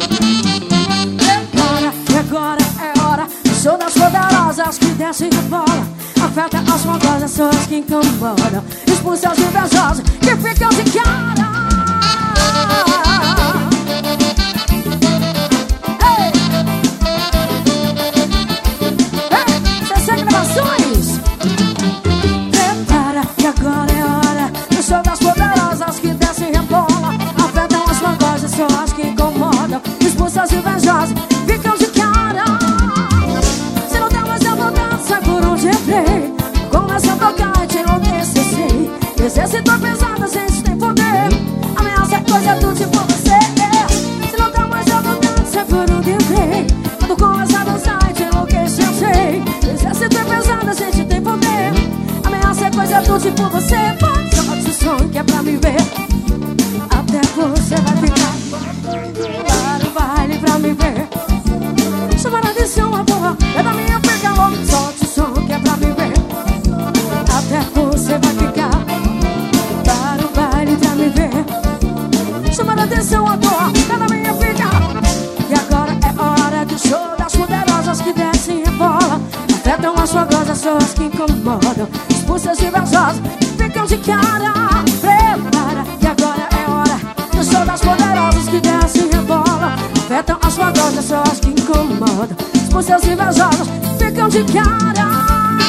Prepara, e agora é hora. Sou das poderosas que descem e rebola. Afeta as faldosas, são as que incomodam. Expulsa as invejosas que ficam de cara. CC Gravações. Prepara, que agora é hora. Eu sou das poderosas que descem e rebola. Afetam as faldosas, são as que incomodam. Expulsa as invejosas, ficam de cara. Se não der mais a vontade, sai por onde entrei. Começa a tocar e te enlouquecer, sei. Exercitou pesado, a gente tem poder. Ameaça é coisa do tipo você. Se não dá mais a vontade, sai por onde entrei. Quando começa a dançar e te enlouquecer, sei. Exercitou pesado, a gente tem poder. Ameaça é coisa do tipo você. Solte o som que é pra me ver. Até você vai ficar. Para o baile pra me ver. Chamar a atenção, a porra é da minha fica louca. Solte o som que é pra me ver. Até você vai ficar. Para o baile pra me ver. Chamar a atenção, a porra é da minha fica. E agora é hora do show das poderosas que descem e rebolam. Afetam as fogosas, são as que incomodam. Expulsas e invejosas ficam de cara. Prepara, que agora é hora do show das poderosas que descem e rebolam. Afetam as fogosas, são as que incomodam. Expulsas e invejosas ficam de cara.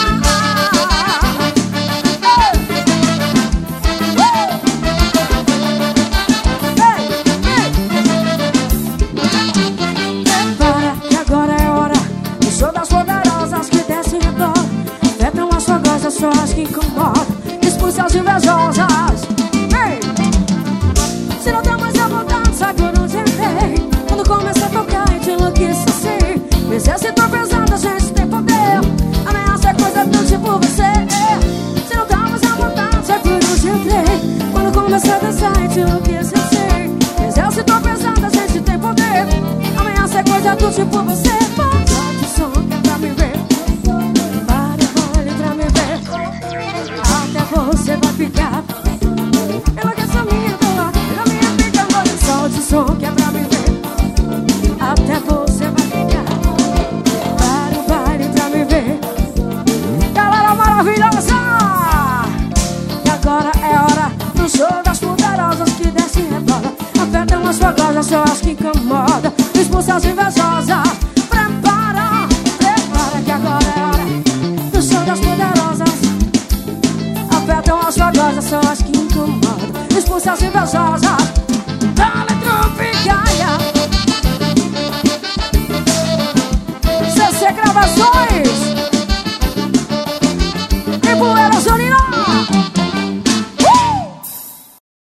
Prepara, que agora é hora do show das poderosas que descem e rebolam. Afetam as fogosas, são as que incomodam. Expulsam as invejosas. Ei! Se não dá mais a vontade, sai por onde entrei. Quando começa a tocar e te enlouquecer, sei. Exercitou pesado, a gente tem poder. Ameaça é coisa do tipo você. Se não dá mais a vontade, sai por onde entrei. Quando começa a dançar e te enlouquecer, sei. Exercitou pesado, a gente tem poder. Ameaça é coisa do tipo você. Solte o som que é pra me ver. Para o baile pra me ver. Até você vai ficar. Enlouquece a minha boa, a minha fica louca. Solte o som que é pra me ver. Até você vai ficar. Para o baile pra me ver. Galera maravilhosa! E agora é hora do show das poderosas que descem e rebolam. Afetam as fogosas, são as que incomodam. Expulsa as invejosas. Prepara, prepara, que agora é hora do show das poderosas. Afetam as fogosas, são as que incomodam. Expulsa as invejosas. Dale Tropicaia. CC Gravações.